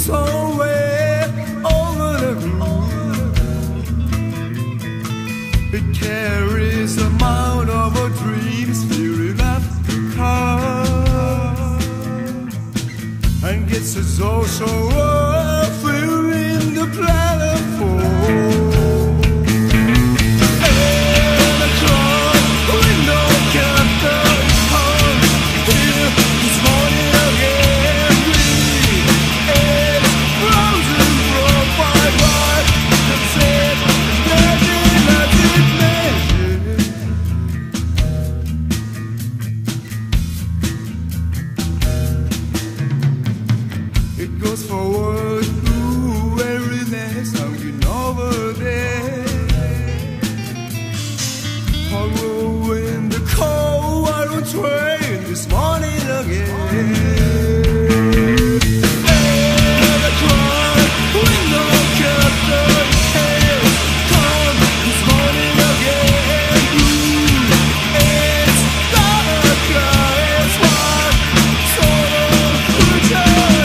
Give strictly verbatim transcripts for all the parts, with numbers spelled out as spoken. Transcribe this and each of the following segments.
somewhere over the blue. It carries the amount of our dreams, filling up the car, and gets us all so up, filling the platform. It goes forward, ooh, every day's hanging over there. Following the cold iron train this morning again. And I cry, window curtain, hails come this morning again. Ooh, it's dark, it's white, sort of return.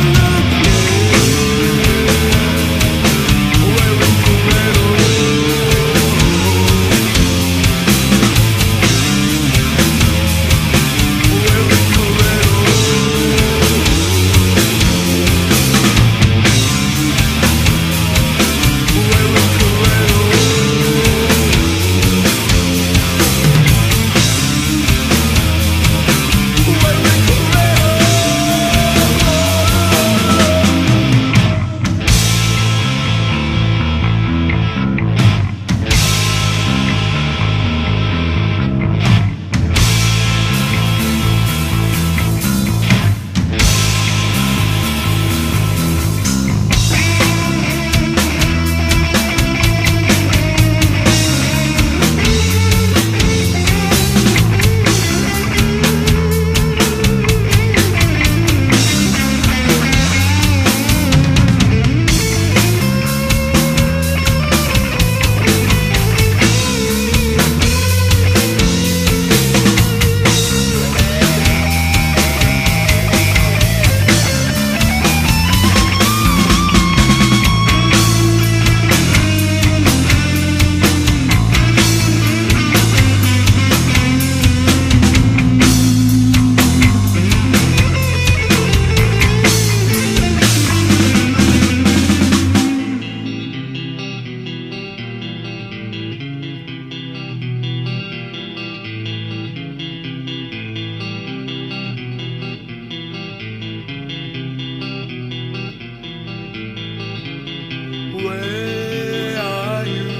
Where are you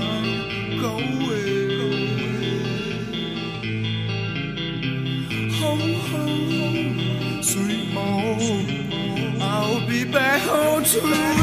going? Home, home, home, sweet home. I'll be back home too.